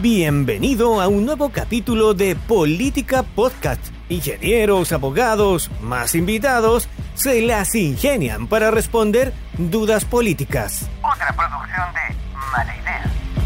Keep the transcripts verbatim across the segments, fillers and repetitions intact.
Bienvenido a un nuevo capítulo de Política Podcast. Ingenieros, abogados, más invitados, se las ingenian para responder dudas políticas. Otra producción de Mala Idea.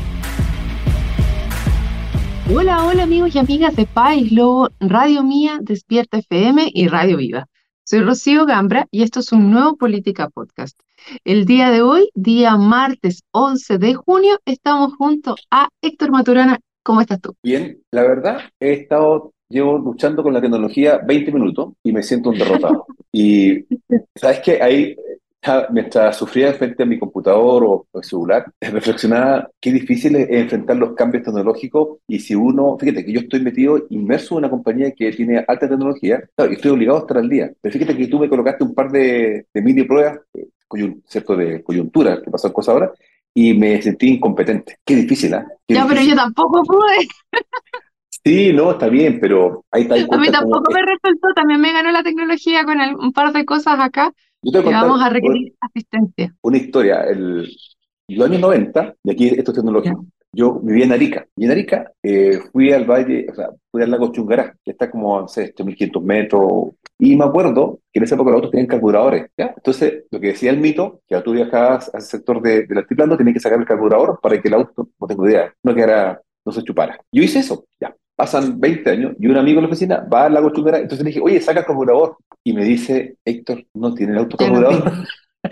Hola, hola amigos y amigas de País Lobo, Radio Mía, Despierta F M y Radio Viva. Soy Rocío Gambra y esto es un nuevo Política Podcast. El día de hoy, día martes once de junio, estamos junto a Héctor Maturana. ¿Cómo estás tú? Bien, la verdad, he estado, llevo luchando con la tecnología veinte minutos y me siento un derrotado. Y sabes que ahí, mientras sufría frente a mi computador o el celular, reflexionaba qué difícil es enfrentar los cambios tecnológicos. Y si uno, fíjate que yo estoy metido inmerso en una compañía que tiene alta tecnología, claro, y estoy obligado a estar al día. Pero fíjate que tú me colocaste un par de, de mini pruebas, eh, coyun, ¿cierto? De coyuntura, que pasan cosas ahora, y me sentí incompetente. Qué difícil, ¿eh? Qué Ya, pero difícil. yo tampoco pude. Sí, no, está bien, pero ahí te das A mí cuenta cómo tampoco es. me resultó. También me ganó la tecnología con el- un par de cosas acá Yo te voy que a vamos contar a requerir asistencia. una historia. El, los años noventa, y aquí esto es Ya. tecnológico, yo vivía en Arica. Y en Arica eh, fui al valle, o sea, fui al lago Chungará, que está como, no sé, tres mil quinientos metros. Y me acuerdo que en esa época los autos tenían carburadores, ¿ya? Entonces, lo que decía el mito, que tú viajabas al sector de, del altiplano, tenías que sacar el carburador para que el auto, no tengo idea, no quedara, no se chupara. Yo hice eso, ya. Pasan veinte años y un amigo de la oficina va al lago Chungará. Entonces le dije, oye, saca el carburador. Y me dice, Héctor, no tiene el auto Ya no carburador. tengo.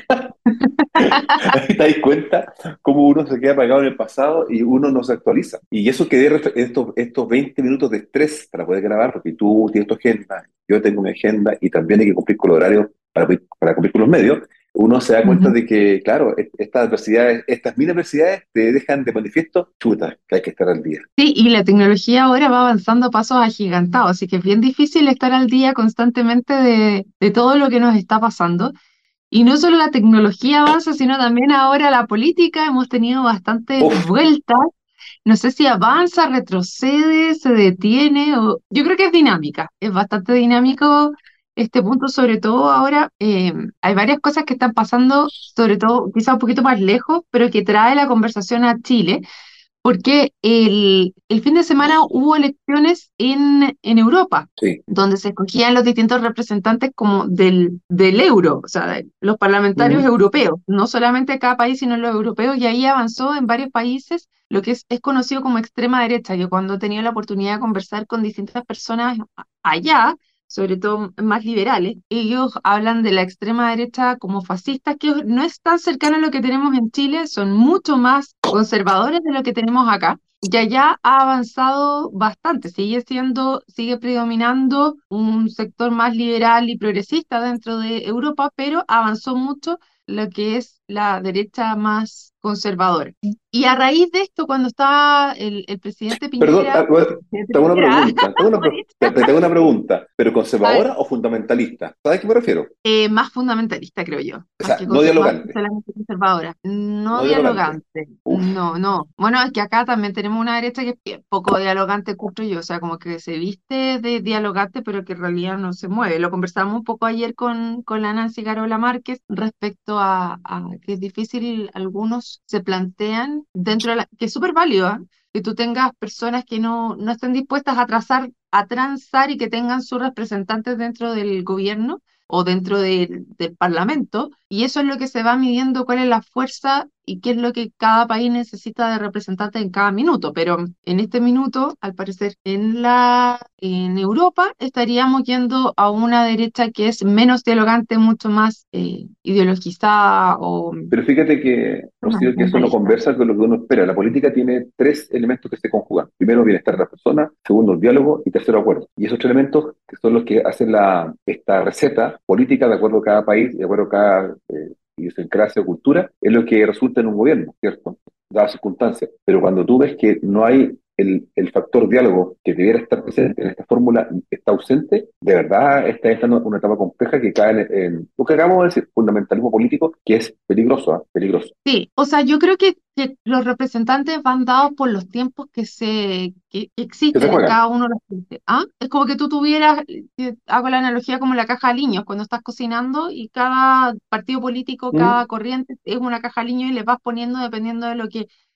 Ahí te das cuenta cómo uno se queda pegado en el pasado y uno no se actualiza. Y eso que de estos, estos veinte minutos de estrés para poder grabar, porque tú tienes tu agenda, yo tengo mi agenda y también hay que cumplir con el horario para, para cumplir con los medios, uno se da cuenta Ujú. de que, claro, estas adversidades, estas mini adversidades te dejan de manifiesto, chuta, que hay que estar al día. Sí, y la tecnología ahora va avanzando a pasos agigantados, así que es bien difícil estar al día constantemente de, de todo lo que nos está pasando. Y no solo la tecnología avanza, sino también ahora la política. Hemos tenido bastantes Uf, vueltas. No sé si avanza, retrocede, se detiene. O... Yo creo que es dinámica, es bastante dinámico este punto, sobre todo ahora. Eh, hay varias cosas que están pasando, sobre todo quizá un poquito más lejos, pero que trae la conversación a Chile. Porque el, el fin de semana hubo elecciones en, en Europa, sí. donde se escogían los distintos representantes como del, del euro, o sea, de los parlamentarios Ujú. europeos, no solamente cada país, sino los europeos, y ahí avanzó en varios países lo que es, es conocido como extrema derecha. Yo cuando he tenido la oportunidad de conversar con distintas personas a- allá, sobre todo más liberales, ellos hablan de la extrema derecha como fascistas, que no es tan cercano a lo que tenemos en Chile, son mucho más conservadores de lo que tenemos acá. Y allá ha avanzado bastante, sigue siendo, sigue predominando un sector más liberal y progresista dentro de Europa, pero avanzó mucho lo que es la derecha más conservadora. Y a raíz de esto, cuando estaba el, el presidente Perdón, ah, Piñera, bueno, el presidente te hago una Piñera, pregunta, te hago una, pre- te, te tengo una pregunta, pero a ver, conservadora o fundamentalista, ¿sabes a qué me refiero? eh, más fundamentalista, creo yo, O más sea, que, no conser- más que dialogante, solamente conservadora. No no dialogante. dialogante, Uf. no, no. Bueno, es que acá también tenemos una derecha que es bien poco dialogante, encuentro yo, o sea, como que se viste de dialogante, pero que en realidad no se mueve. Lo conversamos un poco ayer con, con la Nancy Carola Márquez respecto a, a que es difícil, algunos se plantean dentro de la, que es súper válido, ¿ah? Que tú tengas personas que no, no estén dispuestas a trazar, a transar y que tengan sus representantes dentro del gobierno o dentro del, del Parlamento, y eso es lo que se va midiendo cuál es la fuerza y qué es lo que cada país necesita de representantes en cada minuto. Pero en este minuto, al parecer, en la, en Europa estaríamos yendo a una derecha que es menos dialogante, mucho más eh, ideologizada o Pero fíjate que, Rocío, que eso no fundamentalista. conversa con lo que uno espera. La política tiene tres elementos que se conjugan. Primero, bienestar de la persona. Segundo, el diálogo. Y tercero, acuerdo. Y esos tres elementos que son los que hacen la, esta receta política de acuerdo a cada país, de acuerdo a cada eh, idiosincrasia o cultura, es lo que resulta en un gobierno, ¿cierto? Dadas circunstancias. Pero cuando tú ves que no hay el, el factor diálogo que debiera estar presente en esta fórmula está ausente, de verdad está entrando en una etapa compleja que cae en, en lo que acabamos de decir, fundamentalismo político, que es peligroso, ¿eh? Peligroso. Sí, o sea, yo creo que, que los representantes van dados por los tiempos que se que Que se existen en juegan. cada uno de los países. ¿Ah? Es como que tú tuvieras, eh, hago la analogía como la caja de niños, cuando estás cocinando y cada partido político, ¿Mm? cada corriente es una caja de niños y le vas poniendo dependiendo de lo que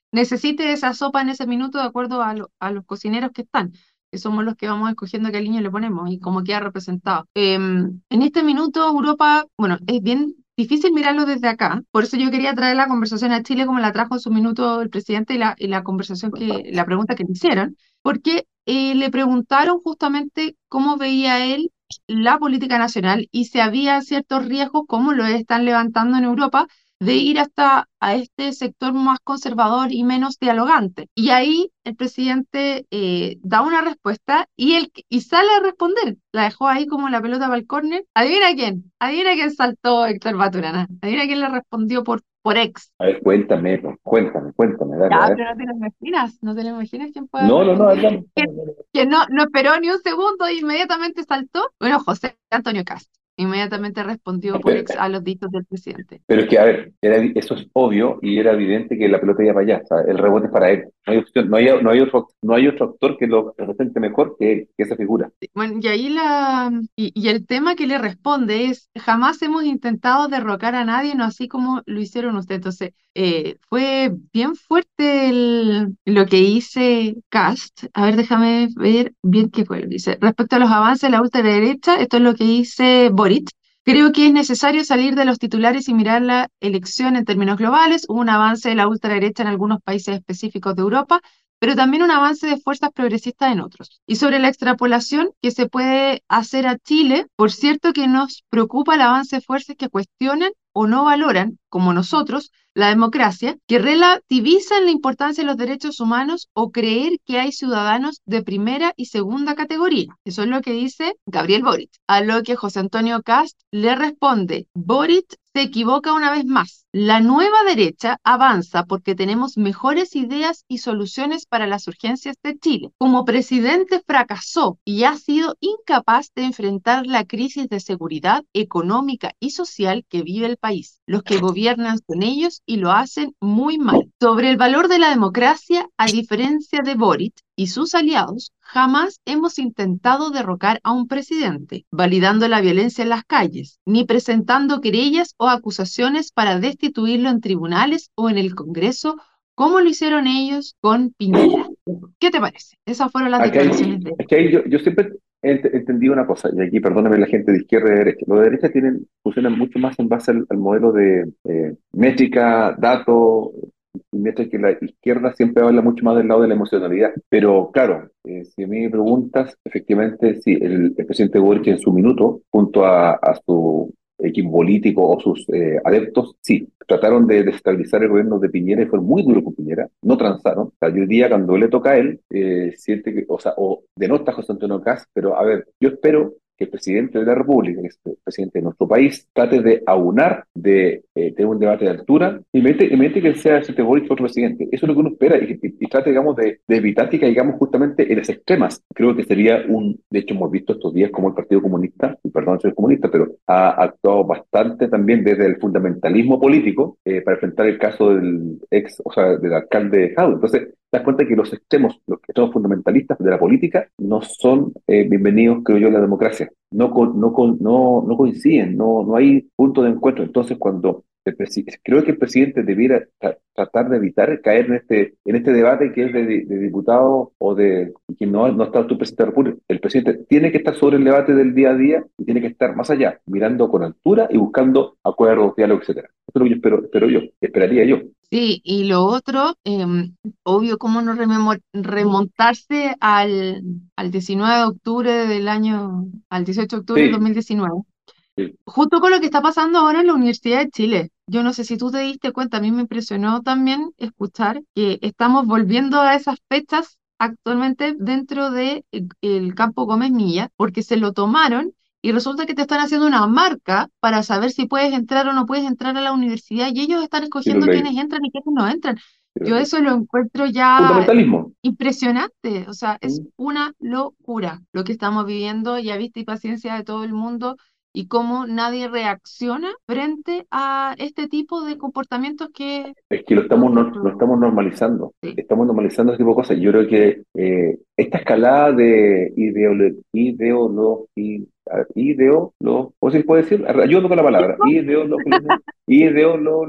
necesite esa sopa en ese minuto de acuerdo a, lo- a los cocineros que están, que somos los que vamos escogiendo qué aliño le ponemos y cómo queda representado. Em, en este minuto Europa, bueno, es bien difícil mirarlo desde acá, por eso yo quería traer la conversación a Chile como la trajo en su minuto el presidente y la, y la conversación que, la pregunta que le hicieron, porque eh, le preguntaron justamente cómo veía él la política nacional y si había ciertos riesgos, como lo están levantando en Europa, de ir hasta a este sector más conservador y menos dialogante. Y ahí el presidente eh, da una respuesta y, él, y sale a responder. La dejó ahí como la pelota para el córner. ¿Adivina quién? ¿Adivina quién saltó Héctor Maturana? ¿Adivina quién le respondió por, por ex? A ver, cuéntame, pues, cuéntame, cuéntame, dale, a Ya, ver. pero no te lo imaginas, no te lo imaginas quién puede haber No, no, no, respondido. hablamos. Que, que no, no esperó ni un segundo e inmediatamente saltó. Bueno, José Antonio Cast. Inmediatamente respondió por ex a los dichos del presidente. Pero es que, a ver, era, eso es obvio y era evidente que la pelota iba para allá. O sea, el rebote es para él. No hay opción, no hay, no hay otro, no hay otro actor que lo represente mejor que, que esa figura. Bueno, y ahí la, y, y el tema que le responde es, jamás hemos intentado derrocar a nadie, no así como lo hicieron ustedes. Entonces, eh, fue bien fuerte el- lo que dice Cast. A ver, déjame ver bien qué fue lo que dice. Respecto a los avances de la ultraderecha, esto es lo que dice Boric. Creo que es necesario salir de los titulares y mirar la elección en términos globales. Hubo un avance de la ultraderecha en algunos países específicos de Europa, pero también un avance de fuerzas progresistas en otros. Y sobre la extrapolación que se puede hacer a Chile, por cierto que nos preocupa el avance de fuerzas que cuestionan o no valoran, como nosotros, la democracia, que relativizan la importancia de los derechos humanos o creer que hay ciudadanos de primera y segunda categoría. Eso es lo que dice Gabriel Boric. A lo que José Antonio Cast le responde, Boric se equivoca una vez más. La nueva derecha avanza porque tenemos mejores ideas y soluciones para las urgencias de Chile. Como presidente fracasó y ha sido incapaz de enfrentar la crisis de seguridad económica y social que vive el país. Los que gobiernan son ellos y lo hacen muy mal. Sobre el valor de la democracia, a diferencia de Boric y sus aliados, jamás hemos intentado derrocar a un presidente, validando la violencia en las calles, ni presentando querellas o acusaciones para destituirlo en tribunales o en el Congreso, como lo hicieron ellos con Piñera. ¿Qué te parece? Esas fueron las Aquí hay, declaraciones de él. aquí hay- yo, yo siempre he ent- entendido una cosa, y aquí perdóname la gente de izquierda y de derecha. Los de derecha tienen, funcionan mucho más en base al, al modelo de eh, métrica, datos, mientras que la izquierda siempre habla mucho más del lado de la emocionalidad. Pero claro, eh, si a mí me preguntas, efectivamente, sí, el, el presidente Boric en su minuto, junto a, a su equipo político o sus eh, adeptos, sí, trataron de desestabilizar el gobierno de Piñera y fueron muy duros con Piñera, no transaron. O sea, yo hoy día cuando le toca a él, eh, siente que, o sea, o denota a José Antonio Kast, pero a ver, yo espero que el presidente de la República, que es el presidente de nuestro país, trate de aunar, de eh, tener un debate de altura, y mete, y mete que sea el Boric otro presidente. Eso es lo que uno espera, y, y, y trate, digamos, de, de evitar que caigamos justamente en las extremas. Creo que sería un, de hecho hemos visto estos días como el Partido Comunista, y perdón soy comunista, pero ha actuado bastante también desde el fundamentalismo político eh, para enfrentar el caso del ex, o sea, del alcalde Jadwe. Entonces, te das cuenta que los extremos, los extremos fundamentalistas de la política no son eh, bienvenidos, creo yo, en la democracia. No, co- no, co- no, no coinciden, no, no hay punto de encuentro. Entonces, cuando el presi- creo que el presidente debiera tra- tratar de evitar caer en este, en este debate que es de, de diputados o de quien no, no está tu presidente de la República. El presidente tiene que estar sobre el debate del día a día y tiene que estar más allá, mirando con altura y buscando acuerdos, diálogos, etcétera. Eso es lo que yo espero, espero yo, esperaría yo. Sí, y lo otro, em, obvio, cómo no rememo- remontarse al, al diecinueve de octubre del año, al dieciocho de octubre del Sí, dos mil diecinueve. sí. Justo con lo que está pasando ahora en la Universidad de Chile. Yo no sé si tú te diste cuenta, a mí me impresionó también escuchar que estamos volviendo a esas fechas actualmente dentro de el, el campo Gómez Milla, porque se lo tomaron y resulta que te están haciendo una marca para saber si puedes entrar o no puedes entrar a la universidad y ellos están Sí lo escogiendo leí, quiénes entran y quiénes no entran. sí lo Yo leí. eso lo encuentro ya Fundamentalismo. impresionante, o sea, es Mm. una locura lo que estamos viviendo y a vista y paciencia de todo el mundo y cómo nadie reacciona frente a este tipo de comportamientos que Es que lo yo estamos, no- lo encuentro, estamos normalizando. sí. Estamos normalizando ese tipo de cosas. Yo creo que eh, esta escalada de ideolo, ideolo, i- a ver, ideolo, ¿cómo se puede decir? Ayúdame con la palabra. Ideolo, ideolo,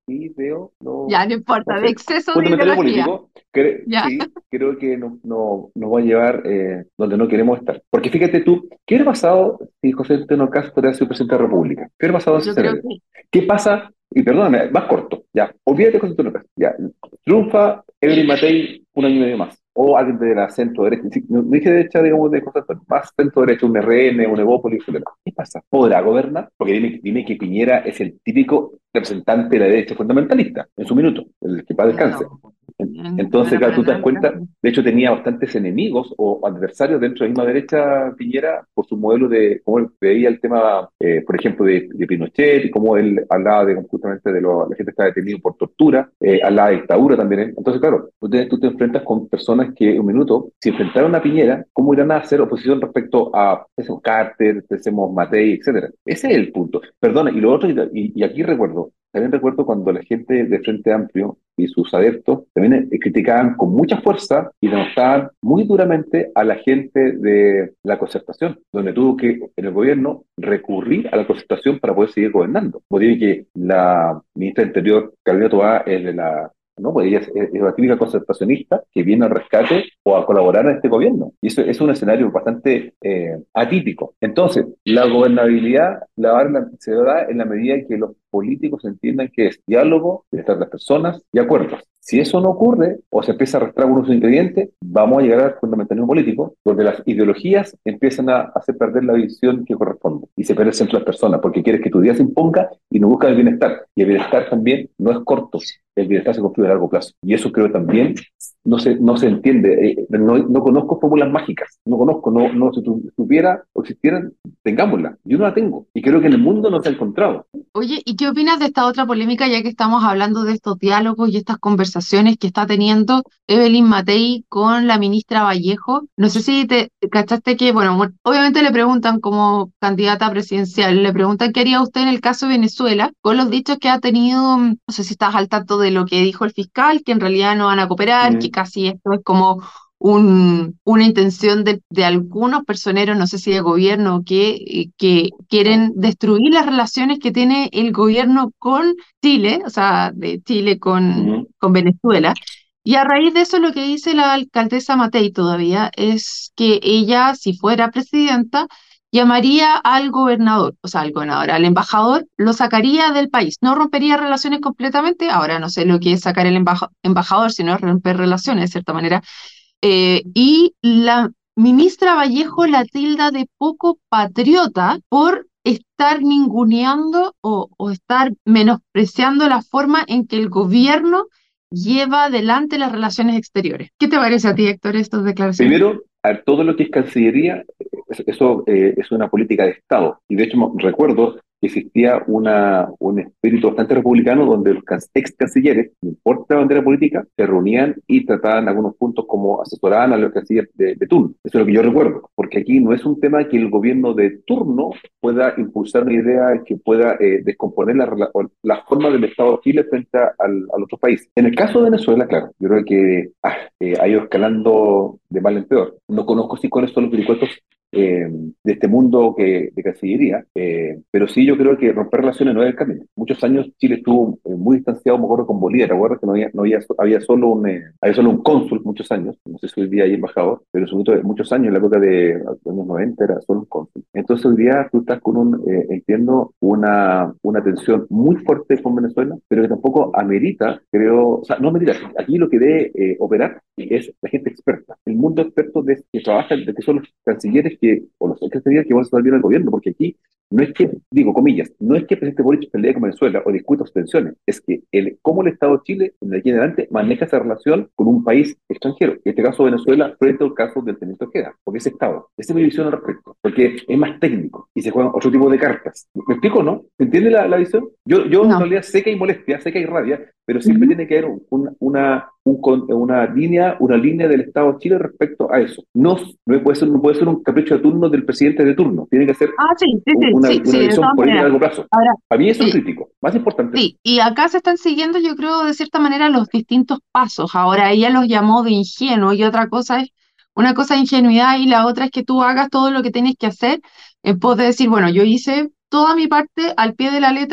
y veo, no, Ya, no no importa, de sé, exceso de fundamentalmente ideología. político, cre- Ya, sí, creo que no, no, nos va a llevar eh, donde no queremos estar. Porque fíjate tú, ¿qué hubiera pasado si José Antonio Castro hubiera sido presidente de la República? ¿Qué hubiera pasado en ese yo creo escenario? que ¿Qué pasa? Y perdóname, más corto, ya, olvídate de José Antonio Castro, ya, triunfa Evelyn Matei un año y medio más, o alguien de la centro derecha, sí, no, no dije derecha, digamos, de José Antonio, más centro derecha, un R N, un Evópolis, etcétera. ¿Qué pasa? ¿Podrá gobernar? Porque dime, dime que Piñera es el típico representante de la derecha fundamentalista, en su minuto, el que paz descanse. no, En- no Entonces, era claro, para tú te nada das el cuenta, caso. de hecho tenía bastantes enemigos o adversarios dentro de la misma derecha Piñera por su modelo de cómo él veía el tema, eh, por ejemplo, de, de Pinochet y cómo él hablaba de justamente de lo, la gente que estaba detenida por tortura, eh, hablaba de dictadura también. ¿eh? Entonces, claro, tú te, tú te enfrentas con personas que en un minuto, si enfrentaron a Piñera, ¿cómo irán a hacer oposición respecto a pensemos, Carter, pensemos Matei, etcétera? Ese es el punto. Perdona, y lo otro, y, y aquí recuerdo, también recuerdo cuando la gente de Frente Amplio y sus adeptos también eh, criticaban con mucha fuerza y denostaban muy duramente a la gente de la concertación, donde tuvo que en el gobierno recurrir a la concertación para poder seguir gobernando. Como tiene que la ministra del Interior, Carolina Toá, es de la ¿no? Pues ella es, es una típica concertacionista que viene al rescate o a colaborar en este gobierno. Y eso es un escenario bastante eh, atípico. Entonces, la gobernabilidad la va a dar- se da en la medida en que los políticos entiendan que es diálogo, bienestar de las personas y acuerdos. Si eso no ocurre o se empieza a restar algunos ingredientes, vamos a llegar al fundamentalismo político, donde las ideologías empiezan a hacer perder la visión que corresponde y se pierde el centro de las personas, porque quieres que tu día se imponga y no buscas el bienestar. Y el bienestar también no es corto, el bienestar se construye a largo plazo. Y eso creo también no se, no se entiende. Eh, no, no conozco fórmulas mágicas, no conozco, no, no si tu- tuviera o existieran, tengámosla. Yo no la tengo y creo que en el mundo no se ha encontrado. Oye, ¿y qué opinas de esta otra polémica, ya que estamos hablando de estos diálogos y estas conversaciones que está teniendo Evelyn Matei con la ministra Vallejo? No sé si te cachaste que, bueno, mu- obviamente le preguntan como candidata presidencial, le preguntan qué haría usted en el caso de Venezuela, con los dichos que ha tenido, mm, no sé si estás al tanto de lo que dijo el fiscal, que en realidad no van a cooperar, que Mm. casi esto es como un, una intención de, de algunos personeros, no sé si de gobierno, que, eh, que quieren destruir las relaciones que tiene el gobierno con Chile, o sea, de Chile con, Ujú. con Venezuela. Y a raíz de eso lo que dice la alcaldesa Matei todavía es que ella, si fuera presidenta, llamaría al gobernador, o sea, al gobernador, al embajador, lo sacaría del país, no rompería relaciones completamente, ahora no sé lo que es sacar el embaja- embajador, sino es romper relaciones de cierta manera, eh, y la ministra Vallejo la tilda de poco patriota por estar ninguneando o, o estar menospreciando la forma en que el gobierno lleva adelante las relaciones exteriores. ¿Qué te parece a ti, Héctor, estas declaraciones? Primero, a ver, todo lo que es Cancillería, es- eso eh, es una política de Estado. Y de hecho, mo- recuerdo que existía una, un espíritu bastante republicano donde los can- ex cancilleres, no importa la bandera política, se reunían y trataban algunos puntos como asesoraban a los cancilleres de, de turno. Eso es lo que yo recuerdo. Porque aquí no es un tema que el gobierno de turno pueda impulsar una idea que pueda eh, descomponer la, rela- o la forma del Estado de Chile frente a- al, al otro país. En el caso de Venezuela, claro, yo creo que ah, eh, ha ido escalando de mal en peor. No conozco si cuáles son los vericuetos eh, de este mundo que, de Cancillería, eh, pero sí yo creo que romper relaciones no es el camino. Muchos años Chile estuvo eh, muy distanciado, me acuerdo, con Bolivia. ¿Te acuerdas que no había, no había, había solo un, eh, había solo un cónsul muchos años? No sé si hoy día hay embajador, pero en su momento, muchos años, en la época de los años noventa, era solo un cónsul. Entonces hoy día tú estás con un, eh, entiendo, una, una tensión muy fuerte con Venezuela, pero que tampoco amerita, creo, o sea, no amerita, aquí lo que debe eh, operar es la gente experta, el mundo experto de, que trabaja, de que son los cancilleres que, o los cancilleres que van a estar bien al gobierno, porque aquí no es que, digo comillas, no es que el presidente Boric pelee con Venezuela o discuta sus tensiones, es que el, cómo el Estado de Chile, de aquí en adelante, maneja esa relación con un país extranjero, en este caso Venezuela, frente al caso del teniente Ojeda, porque ese Estado, esa es mi visión al respecto, porque es más técnico y se juegan otro tipo de cartas. ¿Me explico, no? ¿Se entiende la, la visión? Yo, yo en No. realidad sé que hay molestia, sé que hay rabia, pero siempre Ujú. tiene que haber un- una, un con- una línea, una línea del Estado de Chile respecto a eso. No, no puede ser, no puede ser un capricho de turno del presidente de turno, tiene que ser Ah, sí, sí, un- sí, una, sí, una sí, de visión todas política a maneras. largo plazo. Ahora, A mí eso es lo sí, crítico, más importante. sí, y acá se están siguiendo, yo creo, de cierta manera los distintos pasos. Ahora ella los llamó de ingenuo y otra cosa es, una cosa es ingenuidad y la otra es que tú hagas todo lo que tienes que hacer en pos de decir, bueno, yo hice toda mi parte al pie de la letra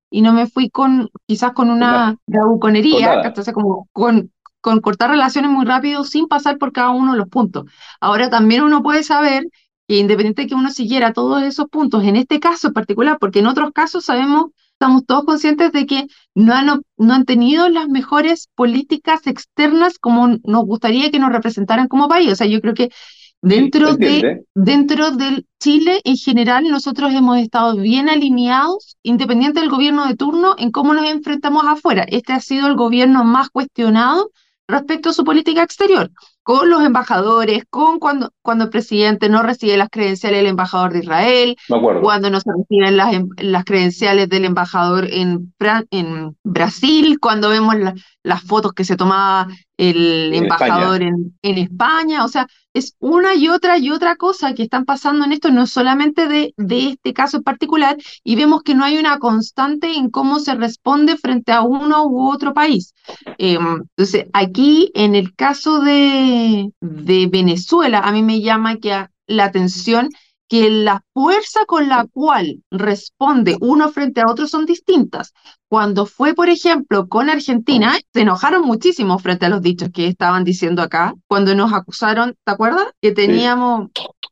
y no me fui con, quizás con Con nada, una con bravuconería, nada. entonces como con, con cortar relaciones muy rápido sin pasar por cada uno de los puntos. Ahora también uno puede saber que independiente de que uno siguiera todos esos puntos, en este caso en particular, porque en otros casos sabemos, estamos todos conscientes de que no han, ob- no han tenido las mejores políticas externas como nos gustaría que nos representaran como país. O sea, yo creo que Sí, se dentro de, entiende. dentro del Chile en general, nosotros hemos estado bien alineados, independiente del gobierno de turno, en cómo nos enfrentamos afuera. Este ha sido el gobierno más cuestionado respecto a su política exterior, con los embajadores, con cuando, cuando el presidente no recibe las credenciales del embajador de Israel, Me acuerdo. cuando no se reciben las, em- las credenciales del embajador en, Fra- en Brasil, cuando vemos la- las fotos que se tomaba el En España. embajador en, en España. O sea, es una y otra y otra cosa que están pasando en esto, no solamente de, de este caso en particular, y vemos que no hay una constante en cómo se responde frente a uno u otro país. Eh, entonces, aquí en el caso de, de Venezuela, a mí me llama que a- la atención que la fuerza con la cual responde uno frente a otro son distintas. Cuando fue, por ejemplo, con Argentina, se enojaron muchísimo frente a los dichos que estaban diciendo acá, cuando nos acusaron, ¿te acuerdas? Que Sí, teníamos,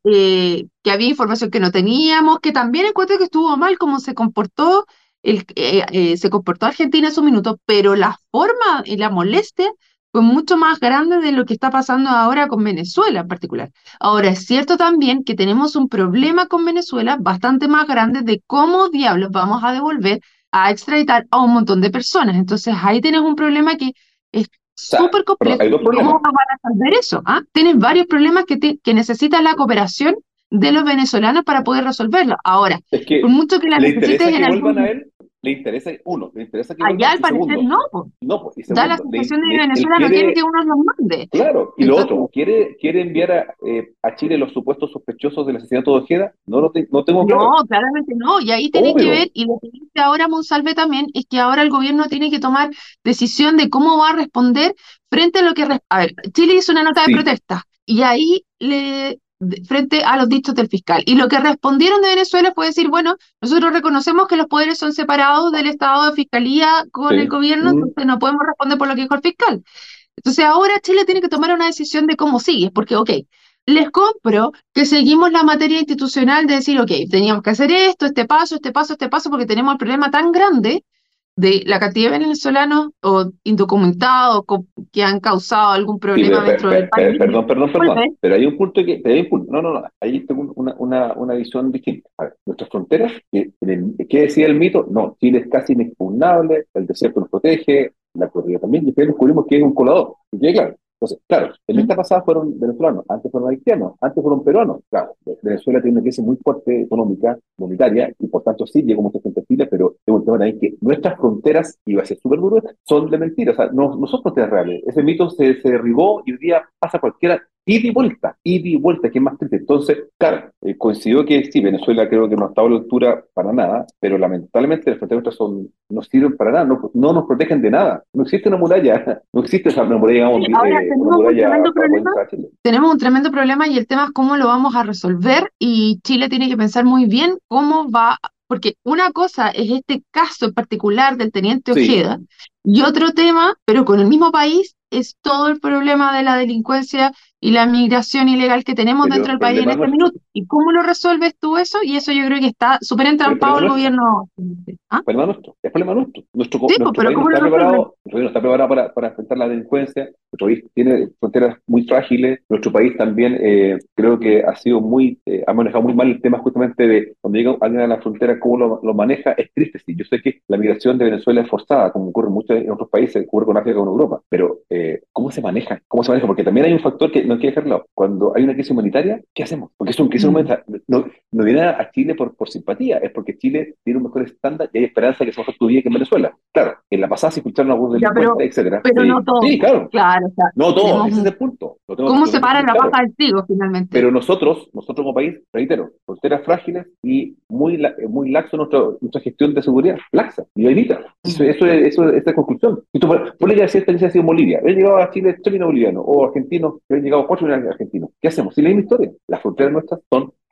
eh, que había información que no teníamos, que también encuentro que estuvo mal cómo se comportó, el, eh, eh, se comportó Argentina en su minuto, pero la forma y la molestia fue mucho más grande de lo que está pasando ahora con Venezuela en particular. Ahora, es cierto también que tenemos un problema con Venezuela bastante más grande de cómo diablos vamos a devolver a extraditar a un montón de personas. Entonces ahí tienes un problema que es o sea, súper perdón, complejo. hay dos ¿Y cómo problemas. van a resolver eso? ¿Ah? Tienes varios problemas que, te- que necesitan la cooperación de los venezolanos para poder resolverlo. Ahora, Es por que mucho que la le necesites interesa en que vuelvan a algún... él, le interesa, uno, le interesa que Allá vuelvan, al y parecer segundo, no, pues. no, pues, y Da la segundo, le- sensación de que le- él Venezuela no quiere que quiere, uno los mande. claro, y lo Entonces, otro, quiere, quiere enviar a, eh, a Chile los supuestos sospechosos del asesinato de Ojeda, no lo te- no tengo no, claro, claramente no. Y ahí tiene que ver, obvio, y lo que dice ahora Monsalve también, es que ahora el gobierno tiene que tomar decisión de cómo va a responder frente a lo que... res- A ver, Chile hizo una nota de sí, protesta y ahí le de- frente a los dichos del fiscal. Y lo que respondieron de Venezuela fue decir, bueno, nosotros reconocemos que los poderes son separados del Estado de Fiscalía con el sí, gobierno, mm, entonces no podemos responder por lo que dijo el fiscal. Entonces ahora Chile tiene que tomar una decisión de cómo sigue, porque, ok, les compro que seguimos la materia institucional de decir, ok, teníamos que hacer esto, este paso, este paso, este paso, porque tenemos el problema tan grande de la cantidad de venezolanos o indocumentados co- que han causado algún sí, problema pero, per- dentro del per- per- país. perdón, perdón, perdón, Vuelve. pero hay un punto que, pero hay un punto, no, no, no, ahí tengo una, una, una visión distinta. A ver, nuestras fronteras, ¿qué, qué decía el mito? No, Chile es casi inexpugnable, el desierto nos protege, la cordillera también, y después descubrimos que es un colador, y quede claro. Entonces, claro, en esta pasada fueron venezolanos, antes fueron haitianos, antes fueron peruanos. Claro, Venezuela tiene una crisis muy fuerte económica, monetaria, y por tanto sí llegó mucha gente a Chile, pero es un tema también que nuestras fronteras, y va a ser súper duro, son de mentira, o sea, no, no son fronteras reales. Ese mito se, se derribó y hoy día pasa cualquiera, ida y vuelta, ida y vuelta, que es más triste. Entonces, claro, eh, coincidió que sí, Venezuela creo que no ha estado a la altura para nada, pero lamentablemente las fronteras nuestras son, no sirven para nada, no, no nos protegen de nada. No existe una muralla, no existe esa una muralla, digamos, Sí, ahora eh, una tenemos un muralla tremendo para poder problema. entrar a Chile. Tenemos un tremendo problema y el tema es cómo lo vamos a resolver y Chile tiene que pensar muy bien cómo va, porque una cosa es este caso en particular del teniente Sí, Ojeda y otro tema, pero con el mismo país, es todo el problema de la delincuencia y la migración ilegal que tenemos pero dentro el del país en problema este nuestro, minuto. ¿Y cómo lo resuelves tú eso? Y eso yo creo que está súper pero el entrampado problema el nuestro. gobierno. ¿Ah? Problema nuestro, es problema nuestro. Nuestro, co- Sí, pues, nuestro pero país no ¿cómo lo está resuelves? preparado, nuestro país no está preparado para, para enfrentar la delincuencia, nuestro país tiene fronteras muy frágiles, nuestro país también eh, creo que ha sido muy, eh, ha manejado muy mal el tema justamente de cuando llega alguien a la frontera, cómo lo, lo maneja, es triste, sí. Yo sé que la migración de Venezuela es forzada, como ocurre mucho en otros países, ocurre con África, con Europa, pero eh, ¿cómo se maneja? ¿Cómo se maneja? Porque también hay un factor que no hay que dejarlo. Cuando hay una crisis humanitaria, ¿qué hacemos? Porque es una crisis Mm. humanitaria. No, no viene a Chile por, por simpatía, es porque Chile tiene un mejor estándar y hay esperanza que se mejor tu vida que en Venezuela. Claro, en la pasada se escucharon algunos Ya, pero, delincuentes, etcétera. pero no Sí, todo. sí, claro. Claro, o sea, No todo, tenemos ese es un... el punto. Lo tengo ¿Cómo totalmente separa muy la claro. paja del trigo finalmente? Pero nosotros, nosotros como país, reitero, fronteras frágiles y muy, la- muy laxo nuestra, nuestra gestión de seguridad, laxa, y evita. Eso, Mm. eso, es, eso es esta conclusión. Si tú ponle que si esta crisis ha sido en Bolivia, he llegado a Chile tres millones bolivianos, o argentinos, que han llegado cuatro millones argentinos. ¿Qué hacemos? Si la misma historia, las fronteras nuestras son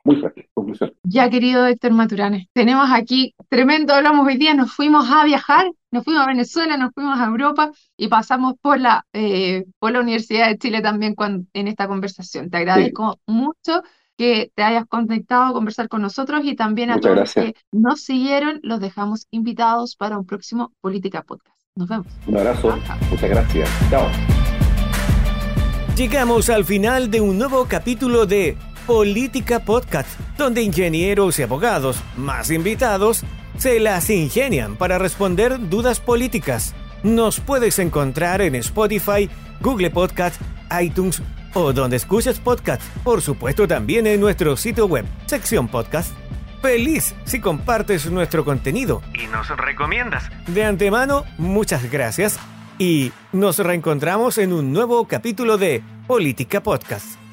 muy frágil. Conclusión. Ya, querido Héctor Maturana, tenemos aquí tremendo, hablamos hoy día, nos fuimos a viajar, nos fuimos a Venezuela, nos fuimos a Europa y pasamos por la, eh, por la Universidad de Chile también cuando, en esta conversación. Te agradezco sí. mucho que te hayas conectado a conversar con nosotros y también a Muchas todos gracias. los que nos siguieron, los dejamos invitados para un próximo Política Podcast. Nos vemos. Un abrazo, chao. Muchas gracias. Chao. Llegamos al final de un nuevo capítulo de Política Podcast, donde ingenieros y abogados, más invitados, se las ingenian para responder dudas políticas. Nos puedes encontrar en Spotify, Google Podcast, iTunes o donde escuches podcast. Por supuesto también en nuestro sitio web, sección podcast. Feliz si compartes nuestro contenido y nos recomiendas. De antemano, muchas gracias y nos reencontramos en un nuevo capítulo de Política Podcast.